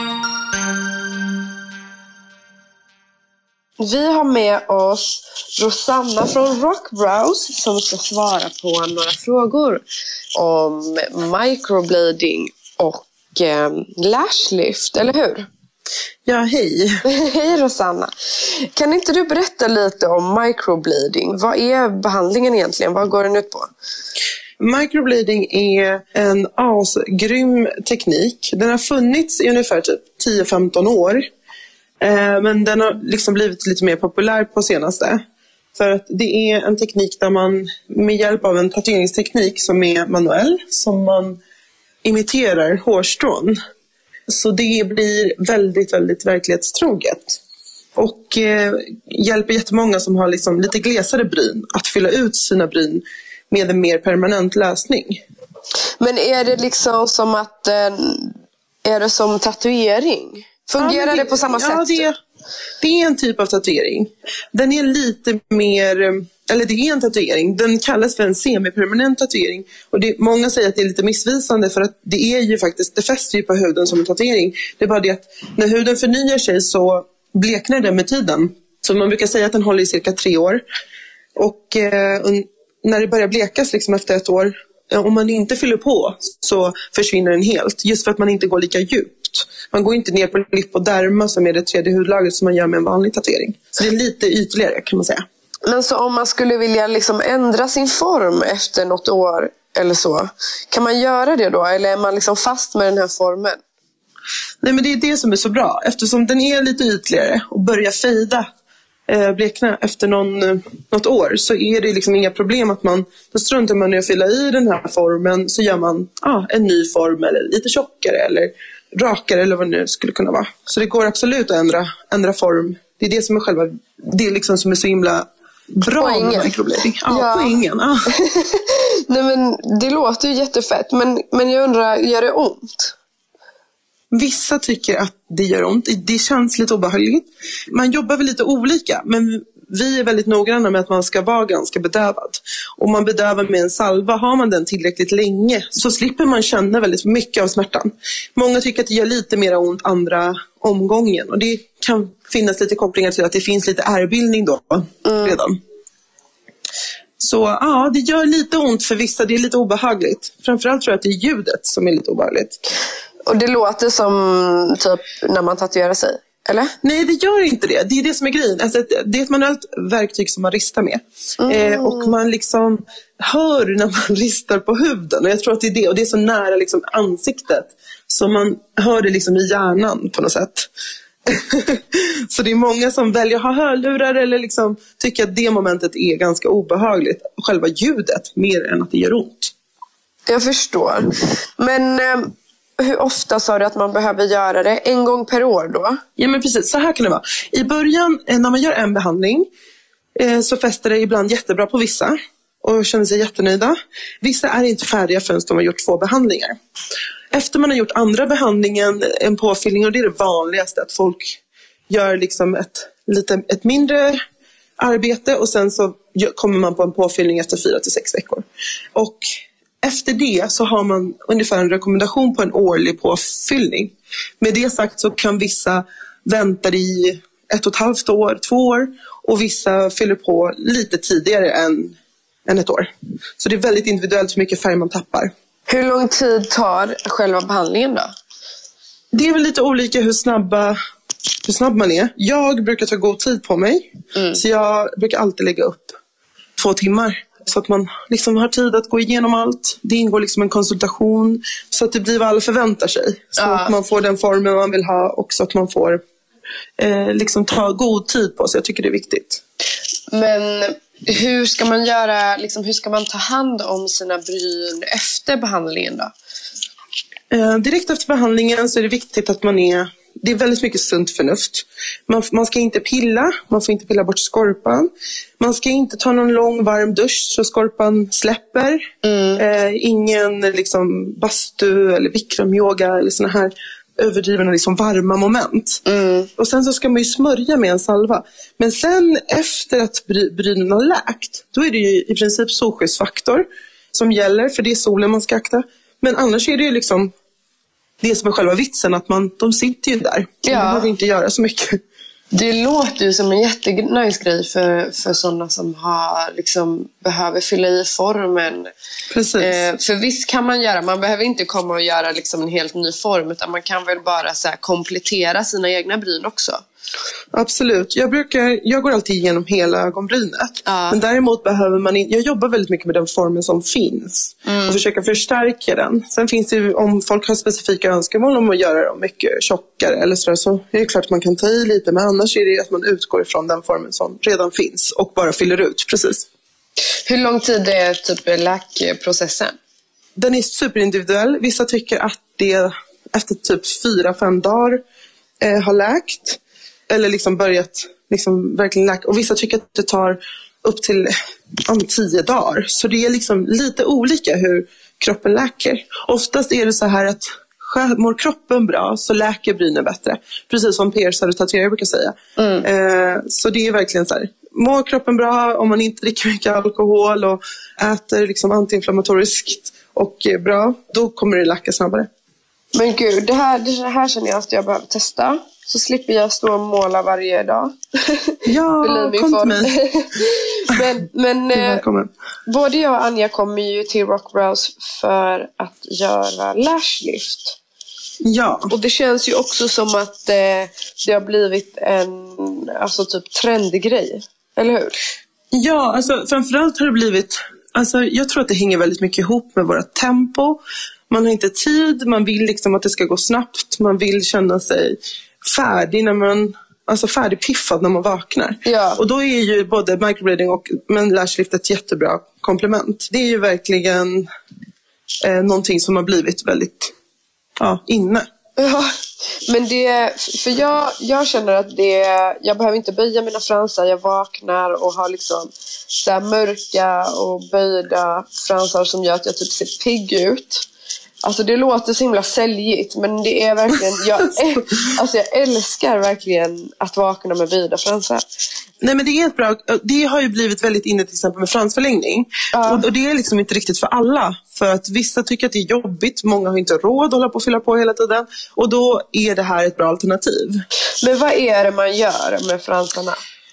S8: Vi har med oss Rosanna från Rockbrows som ska svara på några frågor om microblading och eh, lashlift, eller hur?
S9: Ja, hej.
S8: Hej Rosanna. Kan inte du berätta lite om microblading? Vad är behandlingen egentligen? Vad går den ut på?
S9: Microblading är en asgrym teknik. Den har funnits i ungefär typ tio femton år. Men den har liksom blivit lite mer populär på senaste. För att det är en teknik där man med hjälp av en tatueringsteknik som är manuell, som man imiterar hårstrån. Så det blir väldigt, väldigt verklighetstroget. Och eh, hjälper jättemånga som har liksom lite glesare bryn att fylla ut sina bryn med en mer permanent lösning.
S8: Men är det liksom som att, eh, är det som tatuering? Fungerar ja, det, det på samma
S9: ja,
S8: sätt?
S9: Det, det är en typ av tatuering. Den är lite mer, eller det är en tatuering. Den kallas för en semipermanent tatuering. Och det, många säger att det är lite missvisande för att det är ju faktiskt, det fäster ju på huden som en tatuering. Det är bara det att när huden förnyar sig så bleknar den med tiden. Så man brukar säga att den håller i cirka tre år. Och eh, när det börjar blekas liksom efter ett år, om man inte fyller på så försvinner den helt. Just för att man inte går lika djupt. Man går inte ner på lipoderma som är det tredje hudlagret som man gör med en vanlig tatuering. Så det är lite ytligare kan man säga.
S8: Men så om man skulle vilja liksom ändra sin form efter något år eller så, kan man göra det då? Eller är man liksom fast med den här formen?
S9: Nej, men det är det som är så bra. Eftersom den är lite ytligare och börjar fejda, eh, blekna efter någon, eh, något år, så är det liksom inga problem att man, då struntar man i att fylla i den här formen, så gör man ah, en ny form eller lite tjockare eller rakare eller vad det nu skulle kunna vara. Så det går absolut att ändra, ändra form. Det är det som är själva, det är liksom som är så himla bra med microblading. Ja, ja. Poängen. Ja.
S8: Nej, men det låter ju jättefett. Men, men jag undrar, gör det ont?
S9: Vissa tycker att det gör ont. Det känns lite obehagligt. Man jobbar väl lite olika. Men vi är väldigt noggranna med att man ska vara ganska bedövad. Om man bedövar med en salva, har man den tillräckligt länge, så slipper man känna väldigt mycket av smärtan. Många tycker att det gör lite mer ont andra omgången. Och det kan finnas lite kopplingar till att det finns lite ärrbildning då mm. redan. Så ja, det gör lite ont för vissa. Det är lite obehagligt. Framförallt tror jag att det är ljudet som är lite obehagligt.
S8: Och det låter som typ när man tatuerar sig, eller?
S9: Nej, det gör inte det. Det är det som är grejen. Alltså, det är ett manuellt verktyg som man ristar med. Mm. Eh, och man liksom hör när man ristar på huden. Och jag tror att det är det. Och det är så nära liksom ansiktet. Så man hör det liksom i hjärnan på något sätt. Så det är många som väljer att ha hörlurar eller liksom tycker att det momentet är ganska obehagligt. Själva ljudet, mer än att det gör ont.
S8: Jag förstår. Men eh, hur ofta sa du att man behöver göra det? En gång per år då?
S9: Ja, men precis. Så här kan det vara. I början, när man gör en behandling, eh, så fäster det ibland jättebra på vissa. Och känner sig jättenöjda. Vissa är inte färdiga förrän de har gjort två behandlingar. Efter man har gjort andra behandlingen, en påfyllning, och det är det vanligaste, att folk gör liksom ett, lite, ett mindre arbete och sen så kommer man på en påfyllning efter fyra till sex veckor. Och efter det så har man ungefär en rekommendation på en årlig påfyllning. Med det sagt så kan vissa vänta i ett och ett halvt år, två år, och vissa fyller på lite tidigare än, än ett år. Så det är väldigt individuellt hur mycket färg man tappar.
S8: Hur lång tid tar själva behandlingen då?
S9: Det är väl lite olika hur snabba, hur snabb man är. Jag brukar ta god tid på mig. Mm. Så jag brukar alltid lägga upp två timmar. Så att man liksom har tid att gå igenom allt. Det ingår liksom en konsultation. Så att det blir vad alla förväntar sig. Så ja. Att man får den formen man vill ha. Och så att man får eh, liksom ta god tid på sig. Jag tycker det är viktigt.
S8: Men hur ska man göra, liksom, hur ska man ta hand om sina bryn efter behandlingen då?
S9: Eh, direkt efter behandlingen så är det viktigt att man är, det är väldigt mycket sunt förnuft. Man, man ska inte pilla, man får inte pilla bort skorpan. Man ska inte ta någon lång varm dusch så skorpan släpper. Mm. Eh, ingen liksom bastu eller bikramyoga eller såna här överdrivna liksom varma moment. Mm. Och sen så ska man ju smörja med en salva. Men sen efter att bry- brynen har läkt, då är det ju i princip solskyddsfaktor som gäller, för det är solen man ska akta. Men annars är det ju liksom det som är själva vitsen, att man, de sitter ju där. Ja. Man behöver inte göra så mycket.
S8: Det låter ju som en jättenice grej för, för sådana som har, liksom, behöver fylla i formen.
S9: Precis.
S8: Eh, för visst kan man göra, man behöver inte komma och göra liksom en helt ny form, utan man kan väl bara så här komplettera sina egna bryn också.
S9: Absolut. Jag, brukar, jag går alltid igenom hela ögonbrynet.
S8: Ja.
S9: Men däremot behöver man in, jag jobbar väldigt mycket med den formen som finns. Mm. Och försöka förstärka den. Sen finns det ju, om folk har specifika önskemål om att göra dem mycket tjockare eller så, så är det klart att man kan ta i lite. Men annars är det att man utgår ifrån den formen som redan finns och bara fyller ut. Precis.
S8: Hur lång tid är typ läkprocessen?
S9: Den är superindividuell. Vissa tycker att det efter typ fyra, fem dagar eh, har läkt. Eller liksom börjat liksom verkligen läka. Och vissa tycker att det tar upp till om tio dagar. Så det är liksom lite olika hur kroppen läker. Oftast är det så här att mår kroppen bra så läker brynen bättre. Precis som piercare och tatuerare brukar säga. Mm. Eh, så det är verkligen så här. Mår kroppen bra, om man inte dricker mycket alkohol och äter liksom antiinflammatoriskt och bra, då kommer det läka snabbare.
S8: Men gud, det här, det här känner jag att jag behöver testa. Så slipper jag stå och måla varje dag.
S9: Ja, kom till mig.
S8: men men eh, både jag och Anja kommer ju till Rockbrows för att göra lashlift.
S9: Ja.
S8: Och det känns ju också som att eh, det har blivit en alltså typ trendig grej. Eller hur?
S9: Ja, alltså framförallt har det blivit... Alltså, jag tror att det hänger väldigt mycket ihop med våra tempo. Man har inte tid, man vill liksom att det ska gå snabbt. Man vill känna sig färdig när man... Alltså färdigpiffad när man vaknar.
S8: Ja.
S9: Och då är ju både microblading och men lashlift ett jättebra komplement. Det är ju verkligen eh, någonting som har blivit väldigt ja, inne.
S8: Ja, men det, för jag, jag känner att det, jag behöver inte böja mina fransar. Jag vaknar och har liksom så här mörka och böjda fransar som gör att jag typ ser pigg ut. Alltså det låter så himla säljigt, men det är verkligen, jag, alltså jag älskar verkligen att vakna med böjda fransar.
S9: Nej, men det är ett bra, det har ju blivit väldigt inne till exempel med fransförlängning. Ja. Och, och det är liksom inte riktigt för alla. För att vissa tycker att det är jobbigt, många har inte råd att hålla på och fylla på hela tiden. Och då är det här ett bra alternativ.
S8: Men vad är det man gör med fransarna?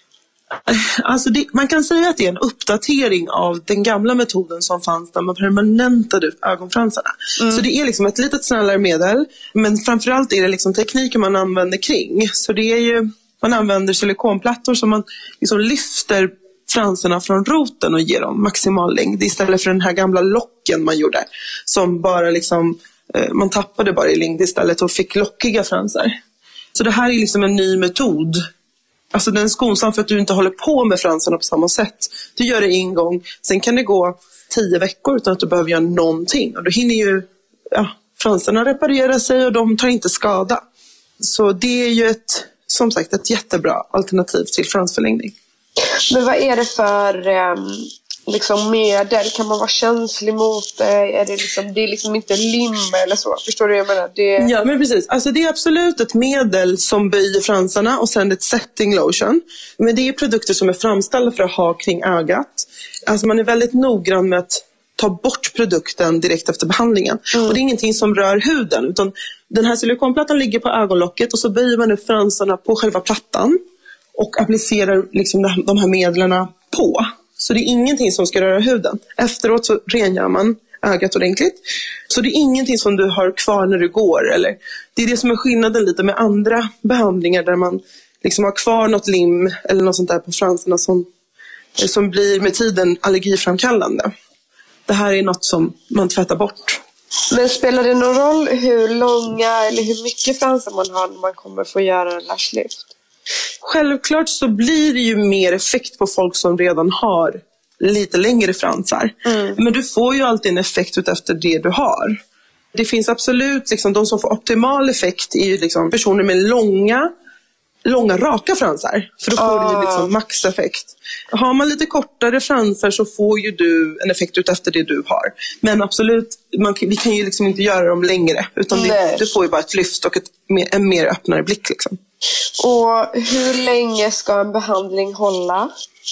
S9: Alltså det, man kan säga att det är en uppdatering av den gamla metoden som fanns där man permanentade ut ögonfransarna. Mm. Så det är liksom ett litet snällare medel, men framförallt är det liksom tekniken man använder kring. Så det är ju, man använder silikonplattor som man liksom lyfter fransarna från roten och ger dem maximal längd istället för den här gamla locken man gjorde som bara liksom, man tappade bara i längd istället och fick lockiga fransar. Så det här är liksom en ny metod. Alltså den är skonsam för att du inte håller på med fransarna på samma sätt. Du gör det en gång, sen kan det gå tio veckor utan att du behöver göra någonting. Och då hinner ju ja, fransarna reparera sig och de tar inte skada. Så det är ju ett, som sagt, ett jättebra alternativ till fransförlängning.
S8: Men vad är det för um, liksom medel? Kan man vara känslig mot det? Är det, liksom, det är liksom inte lim eller så? Förstår du vad jag menar? Det...
S9: Ja, men precis. Alltså det är absolut ett medel som böjer fransarna och sen ett setting lotion. Men det är produkter som är framställda för att ha kring ögat. Alltså man är väldigt noggrann med att ta bort produkten direkt efter behandlingen. Mm. Och det är ingenting som rör huden, utan den här silikonplattan ligger på ögonlocket och så böjer man upp fransarna på själva plattan och applicerar liksom de här medlen på. Så det är ingenting som ska röra huden. Efteråt så rengör man ögat ordentligt. Så det är ingenting som du har kvar när du går. Eller, det är det som är skillnaden lite med andra behandlingar där man liksom har kvar något lim eller något sånt där på fransarna som, som blir med tiden allergiframkallande. Det här är något som man tvättar bort.
S8: Men spelar det någon roll hur långa eller hur mycket fransar man har när man kommer få göra en lashlift?
S9: Självklart så blir det ju mer effekt på folk som redan har lite längre fransar. Mm. Men du får ju alltid en effekt ut efter det du har. Det finns absolut, liksom, de som får optimal effekt är ju liksom personer med långa, långa raka fransar. För då får oh. du ju liksom maxeffekt. Har man lite kortare fransar så får ju du en effekt ut efter det du har. Men absolut, man, vi kan ju liksom inte göra dem längre. Utan det, du får ju bara ett lyft och ett, en mer öppnare blick liksom.
S8: Och hur länge ska en behandling hålla?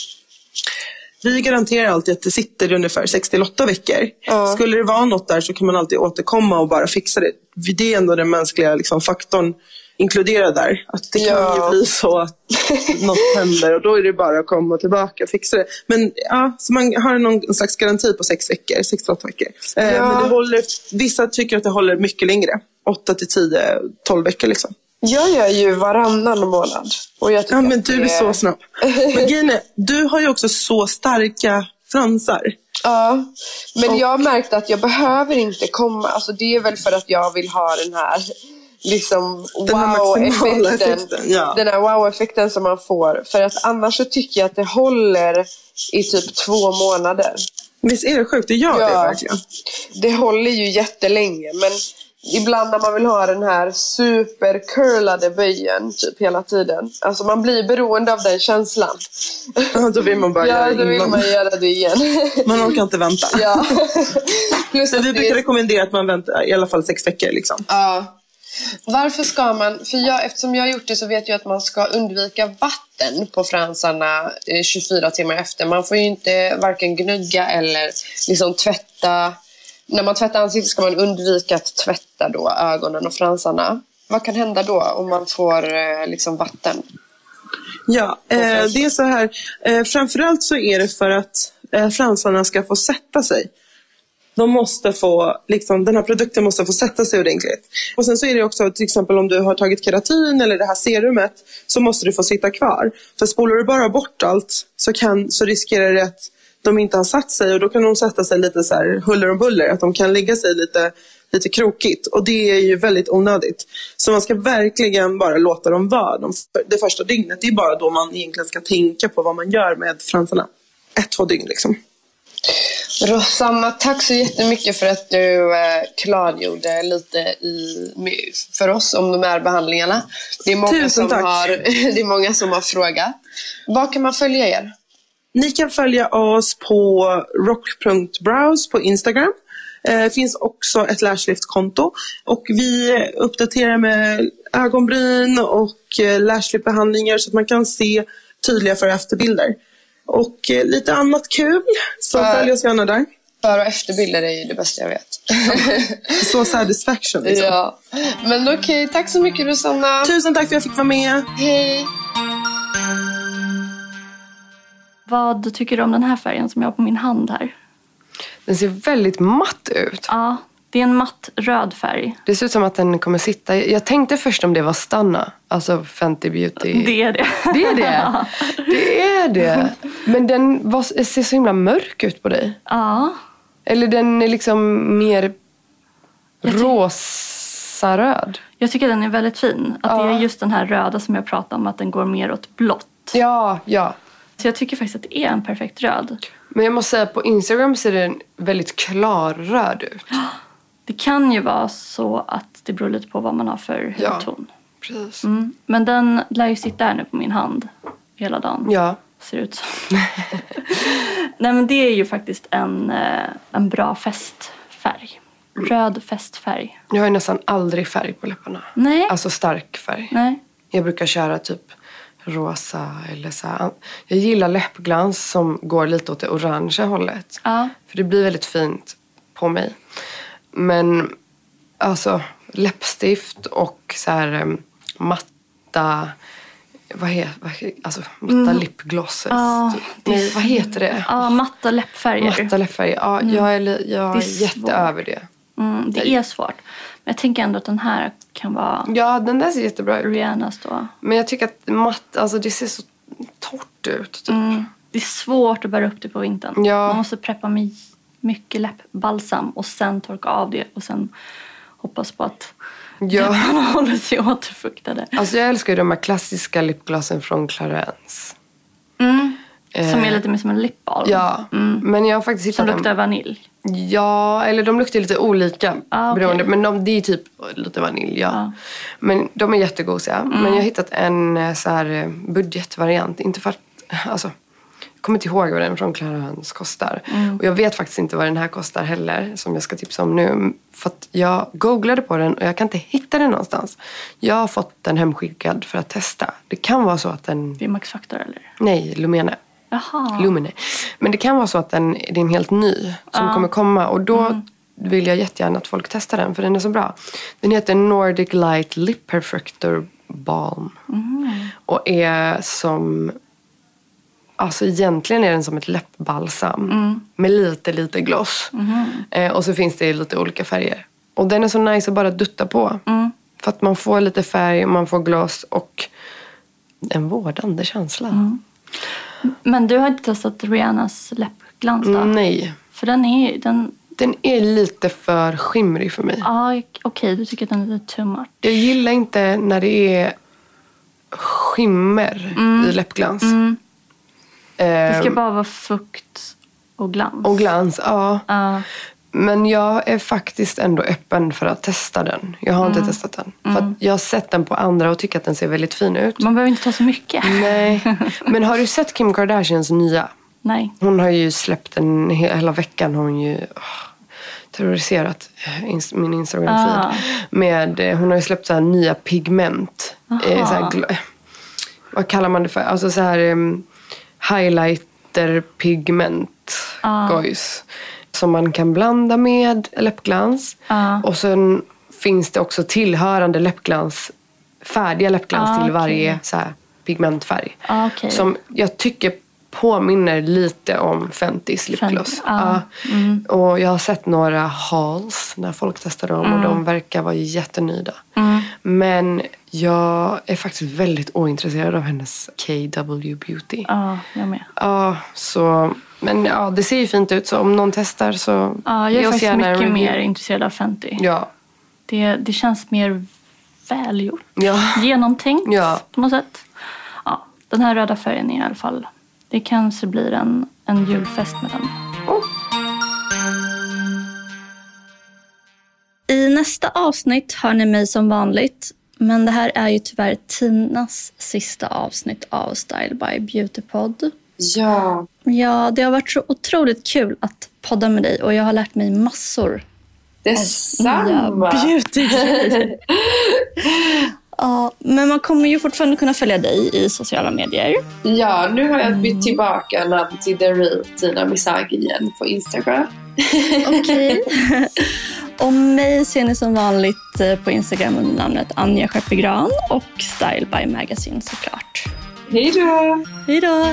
S9: Vi garanterar alltid att det sitter ungefär sex till åtta veckor. Ja. Skulle det vara något där så kan man alltid återkomma och bara fixa det. Det är ändå den mänskliga liksom, faktorn inkluderad där. Att det kan ja. ju bli så att något händer och då är det bara att komma tillbaka och fixa det. Men ja, så man har någon slags garanti på sex veckor, sex till åtta veckor. Ja. Eh, men det håller, vissa tycker att det håller mycket längre. åtta till tio, tolv veckor liksom.
S8: Jag gör ju varannan månad. Och jag
S9: ja, men du är, är så snabb. Men Gine, du har ju också så starka fransar.
S8: Ja, men och... jag har märkt att jag behöver inte komma. Alltså det är väl för att jag vill ha den här liksom wow-effekten. Ja. Den här wow-effekten som man får. För att annars så tycker jag att det håller i typ två månader.
S9: Visst är det sjukt? Det gör ja, det verkligen.
S8: Det håller ju jättelänge, men ibland när man vill ha den här supercurlade böjen typ hela tiden. Alltså man blir beroende av den känslan.
S9: Ja, då vill man bara
S8: ja,
S9: göra
S8: då vill man göra det igen.
S9: Man orkar inte vänta.
S8: Ja. Plus
S9: vi brukar rekommendera att man väntar i alla fall sex veckor liksom.
S8: Ja. Varför ska man, för jag, eftersom jag har gjort det så vet jag att man ska undvika vatten på fransarna tjugofyra timmar efter. Man får ju inte varken gnugga eller liksom tvätta. När man tvättar ansiktet ska man undvika att tvätta då ögonen och fransarna. Vad kan hända då om man får eh, liksom vatten?
S9: Ja, eh, det är så här. Eh, framförallt så är det för att eh, fransarna ska få sätta sig. De måste få, liksom, den här produkten måste få sätta sig ordentligt. Och sen så är det också, till exempel om du har tagit keratin eller det här serumet, så måste du få sitta kvar. För spolar du bara bort allt så, kan, så riskerar det att de inte har satt sig. Och då kan de sätta sig lite så här huller om buller. Att de kan lägga sig lite, lite krokigt. Och det är ju väldigt onödigt. Så man ska verkligen bara låta dem vara. De, det första dygnet, det är bara då man egentligen ska tänka på vad man gör med fransarna. Ett, två dygn liksom.
S8: Rosanna, tack så jättemycket för att du eh, klargjorde lite i, för oss om de här behandlingarna. Det är många som har, det är många som har frågat. Var kan man följa er?
S9: Ni kan följa oss på rock punkt brows på Instagram. Det eh, finns också ett lashlift-konto. Och vi uppdaterar med ögonbryn och eh, lashlift-behandlingar så att man kan se tydliga för- och efterbilder. Och eh, lite annat kul, så för, följ oss gärna där.
S8: För- och efterbilder är ju det bästa jag vet.
S9: Så satisfaction liksom.
S8: Ja. Men okej, okay, tack så mycket Rosanna.
S9: Tusen tack för att jag fick vara med.
S8: Hej.
S4: Vad tycker du om den här färgen som jag har på min hand här?
S5: Den ser väldigt matt ut.
S4: Ja, det är en matt röd färg.
S5: Det ser ut som att den kommer sitta. Jag tänkte först om det var Stanna. Alltså Fenty Beauty.
S4: Det är det.
S5: Det är det. Det är det. Men den var, ser så himla mörk ut på dig.
S4: Ja.
S5: Eller den är liksom mer
S4: Jag ty-
S5: rosa-röd.
S4: Jag tycker den är väldigt fin. Att
S5: Ja.
S4: det är just den här röda som jag pratade om. Att den går mer åt blått.
S5: Ja, ja.
S4: Så jag tycker faktiskt att det är en perfekt röd.
S5: Men jag måste säga att på Instagram ser den väldigt klarröd ut.
S4: Det kan ju vara så att det beror lite på vad man har för hudton.
S5: Ja, precis.
S4: Mm. Men den lär ju sitta här nu på min hand hela dagen.
S5: Ja.
S4: Ser ut som. Nej, men det är ju faktiskt en, en bra festfärg. Röd festfärg.
S5: Jag har ju nästan aldrig färg på läpparna.
S4: Nej.
S5: Alltså stark färg.
S4: Nej.
S5: Jag brukar köra typ rosa eller så här. Jag gillar läppglans som går lite åt det orangea hållet.
S4: Ja.
S5: För det blir väldigt fint på mig. Men alltså läppstift och så här um, matta vad heter vad, alltså matta mm. lipglosses.
S4: Ja,
S5: typ. Nej, vad heter det?
S4: Ja, matta läppfärger.
S5: Matta läppfärger. Ja, mm. jag är jag är, är jätteöver det.
S4: Mm, det är svårt. Men jag tänker ändå att den här kan vara.
S5: Ja, den där ser jättebra ut.
S4: Rihannas då.
S5: Men jag tycker att matt, alltså det ser så torrt ut typ.
S4: Mm. Det är svårt att bära upp det på vintern.
S5: Ja.
S4: Man måste preppa med mycket läppbalsam och sen torka av det och sen hoppas på att
S5: ja.
S4: läpparna håller sig återfuktade.
S5: Alltså jag älskar ju de här klassiska lipglossen från Clarins.
S4: Mm. Eh. Som är lite mer som en lipbalm.
S5: Ja, mm. Men jag har faktiskt hittat
S4: som luktar
S5: dem.
S4: vanilj.
S5: Ja, eller de luktar lite olika.
S4: Ah, okay.
S5: beroende, men de, det är typ lite vanilj, ja. Ah. Men de är jättegosiga. Mm. Men jag har hittat en så här budgetvariant. Inte för att, alltså, jag kommer inte ihåg vad den från Clarins kostar. Mm. Och jag vet faktiskt inte vad den här kostar heller. Som jag ska tipsa om nu. För att jag googlade på den och jag kan inte hitta den någonstans. Jag har fått den hemskickad för att testa. Det kan vara så att den...
S4: Det är Max Factor eller?
S5: Nej, Lumene.
S4: Jaha.
S5: Lumene. Men det kan vara så att den, det är en helt ny som ah. kommer komma. Och då mm. vill jag jättegärna att folk testar den. För den är så bra. Den heter Nordic Light Lip Perfector Balm. Mm. Och är som... Alltså egentligen är den som ett läppbalsam. Mm. Med lite, lite gloss. Mm. Eh, och så finns det lite olika färger. Och den är så nice att bara dutta på. Mm. För att man får lite färg, man får gloss och en vårdande känsla. Mm.
S4: Men du har inte testat Rihannas läppglans då?
S5: Nej.
S4: För den är... Den,
S5: den är lite för skimrig för mig.
S4: Ja, ah, okej. Okay. Du tycker att den är lite too much.
S5: Jag gillar inte när det är skimmer mm. i läppglans. Mm.
S4: Det ska bara vara fukt och glans.
S5: Och glans, ja.
S4: Uh.
S5: Men jag är faktiskt ändå öppen för att testa den. Jag har mm. inte testat den. Mm. För att jag har sett den på andra och tycker att den ser väldigt fin ut.
S4: Man behöver inte ta så mycket.
S5: Nej. Men har du sett Kim Kardashians nya?
S4: Nej.
S5: Hon har ju släppt den hela veckan. Har hon ju oh, terroriserat min Instagram-feed. Uh. Med, hon har ju släppt så här nya pigment. Eh, så här, vad kallar man det för? Alltså så här... Um, highlighter pigment
S4: uh.
S5: gojs som man kan blanda med läppglans uh. och sen finns det också tillhörande läppglans, färdiga läppglans
S4: ah,
S5: till
S4: okay.
S5: varje så här pigmentfärg.
S4: Ah, okay.
S5: Som jag tycker påminner lite om Fentys lipgloss.
S4: Ah.
S5: Ja. Mm. Och jag har sett några hauls när folk testar dem mm. och de verkar vara jättenöjda. Mm. Men jag är faktiskt väldigt ointresserad av hennes K W Beauty.
S4: Ja, jag med.
S5: Ja, så... Men ja, det ser ju fint ut, så om någon testar så...
S4: Ja, jag är faktiskt mycket mer intresserad av Fenty.
S5: Ja.
S4: Det, det känns mer välgjort.
S5: Ja.
S4: Genomtänkt
S5: ja.
S4: på något sätt. Ja, den här röda färgen är i alla fall... Det kanske blir en, en julfest med den. Oh. I nästa avsnitt hör ni mig som vanligt. Men det här är ju tyvärr Tinas sista avsnitt av Style by Beautypod.
S8: Ja.
S4: Ja, det har varit så otroligt kul att podda med dig. Och jag har lärt mig massor.
S8: Detsamma.
S4: Beautygrejer. Ja, men man kommer ju fortfarande kunna följa dig i sociala medier.
S8: Ja, nu har jag bytt tillbaka namn till The Real Tina Misagi igen på Instagram.
S4: Okej. Okay. Och mig ser ni som vanligt på Instagram under namnet Anja Skeppegran och Style by Magazine såklart.
S8: Hej då!
S4: Hej då!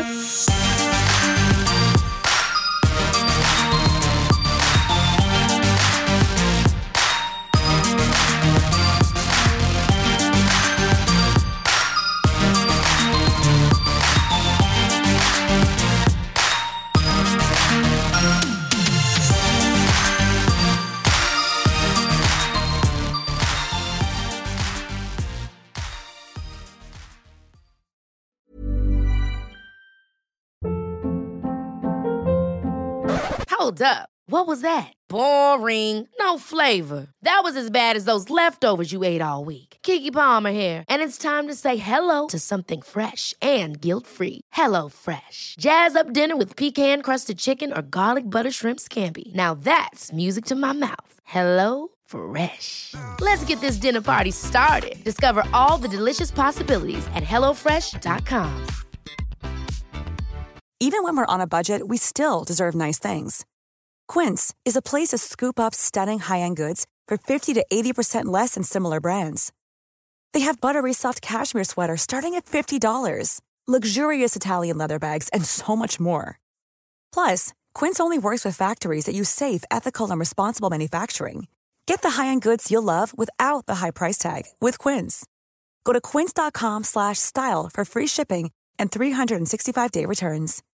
S6: Hold up. What was that? Boring. No flavor. That was as bad as those leftovers you ate all week. Keke Palmer here, and it's time to say hello to something fresh and guilt-free. Hello Fresh. Jazz up dinner with pecan-crusted chicken or garlic butter shrimp scampi. Now that's music to my mouth. Hello Fresh. Let's get this dinner party started. Discover all the delicious possibilities at hello fresh dot com.
S10: Even when we're on a budget, we still deserve nice things. Quince is a place to scoop up stunning high-end goods for fifty to eighty percent less than similar brands. They have buttery soft cashmere sweaters starting at fifty dollars, luxurious Italian leather bags, and so much more. Plus, Quince only works with factories that use safe, ethical, and responsible manufacturing. Get the high-end goods you'll love without the high price tag with Quince. Go to quince dot com slash style for free shipping and three sixty-five day returns.